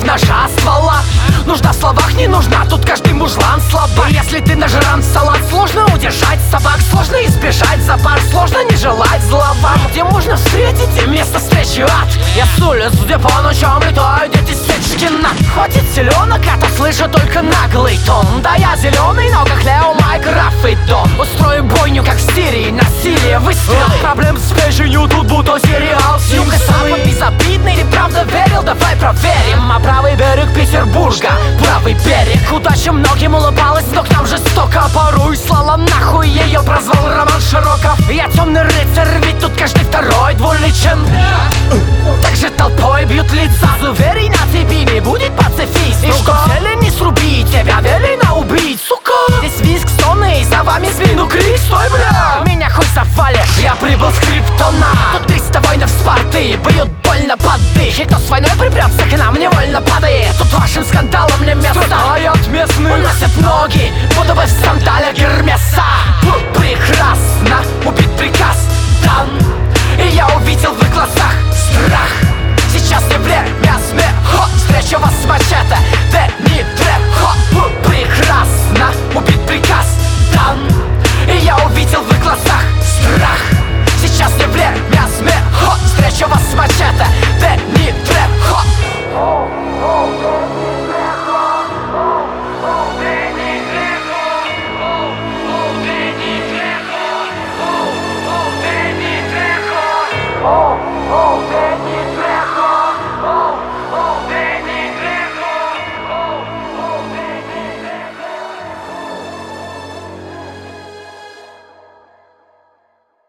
ножа ствола. Нужна в словах, не нужна, тут каждый мужлан слабак. И если ты нажран в салат, сложно удержать собак, сложно избежать запар, сложно не желать зла вам. Где можно встретить и место встречи ад? Я с улиц, где по ночам летают дети Стечкина. Хватит селенок, а то слышу только наглый тон. Да я зеленый, но как Лео, Майкрафт и Дон. Устрою бойню, как в Сирии, насилие, выстрел. Проблем с пейджинью тут будто сериал. Юга самый безобидный, или правда верил? Давай проверим. А правый берег Петербурга, правый берег. Удача многим улыбалась, но к нам жестоко порой слала нахуй, ее прозвал Роман Широков. Я темный рыцарь, ведь тут каждый второй двуличен. Также толпой бьют лица. Уверен, на тебе не будет пацифист. И что цели не срубить, тебя велено убить, сука. Здесь визг, стоны, и за вами спину крик. Стой, бля, меня хоть завалишь, я прибыл с Криптона. Тут 300 воинов Спарты, бьют больно под дых. И кто с войной припрется к нам, невольно падает. Тут вашим скандалом не место. Страдают местные, уносят ноги, будто бы в сандалях Гермеса. Прекрасно, убит приказ дан. И я увидел в их глазах страх. Сейчас не время смеха, встречу вас с мочой.